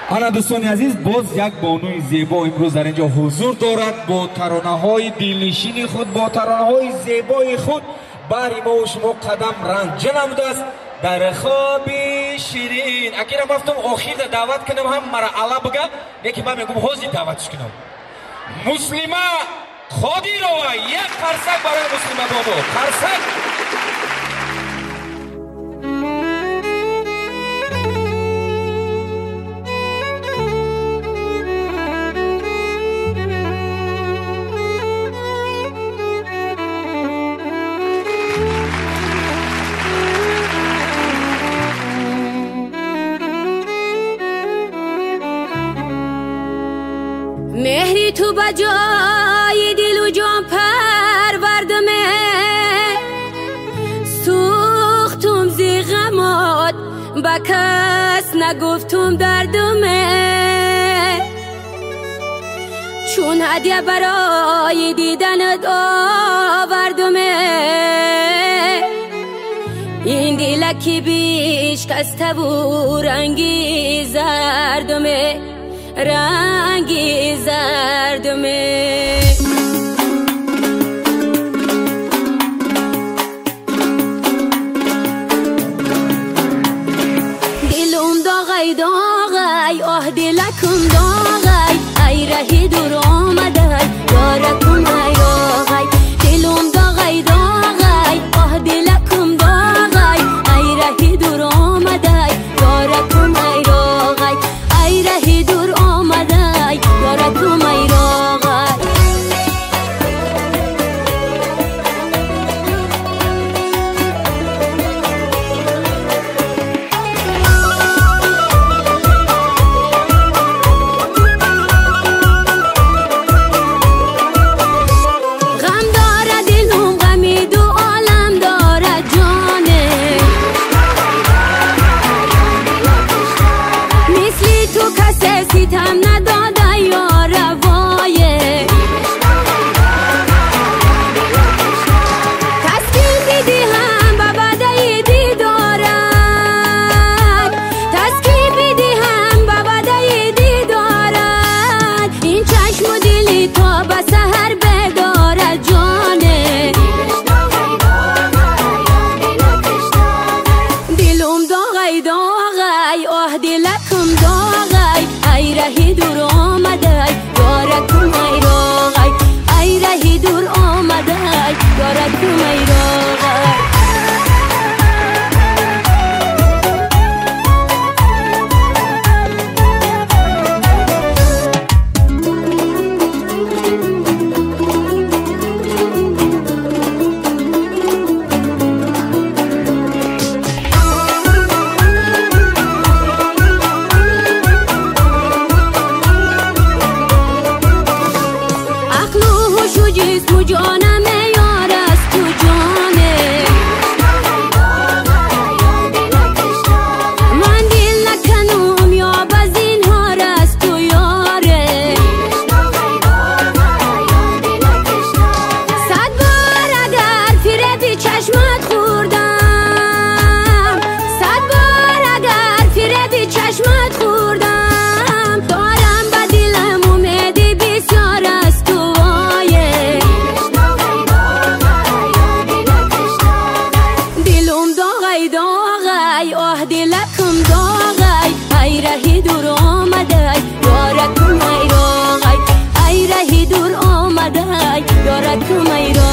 انا دوستان عزیز، باز یک بانوی زیبا امروز در اینجا حضور دارد با ترانه‌های دلنشین خود، با ترانه‌های زیبای خود باری ما و شما قدم رنجه نموده است در خواب شیرین. اگر من گفتم آخر دعوت کنم هم مرا علا بگه، لیکن من میگم حوزی دعوتش کنم. مسلمه خودی رو یک قرصک برای مسلمه بابا، قرصک. مهری تو بجای دل و جان پروردمه، سوختم زی غمات با کس نگفتم دردمه، چون هدیه برای دیدنت آوردمه، این دلکی بیش کسته و رنگی زردمه، رنگی زردمه. دلم داغی داغی، آه دلکم داغی، ای رهی دور آمده یارکم ای راغی. دلم داغی داغی، آه دلکم داغی، ای رهی دور آمده یارکم ای راغی، ای رهی دور آمده یارکم ای راغی. ستم نداده یا روایه، تسکین دیدی هم با بدای دیدارت، تسکین بیدی هم با بدای دیدارت، این چشم و دلی تا به سحر بدارد جانه. دلم داغی داغی، آه دلکم داغی، ای رهی دور آمده یارکم ای راغی، ای رهی دور آمده یارکم ای راغی. جسم و جانم یار است تو جانه، من دل نکنم یا بزین هار است تو یاره، صد بار اگر فریب چشمت خوردم، صد بار اگر فریب چشمت خوردم، دارم به دلم امیدی بسیار است تو. آه دلکم داغی، ای رهی دور آمده یارکم ای راغی، ای رهی دور آمده یارکم ای راغی.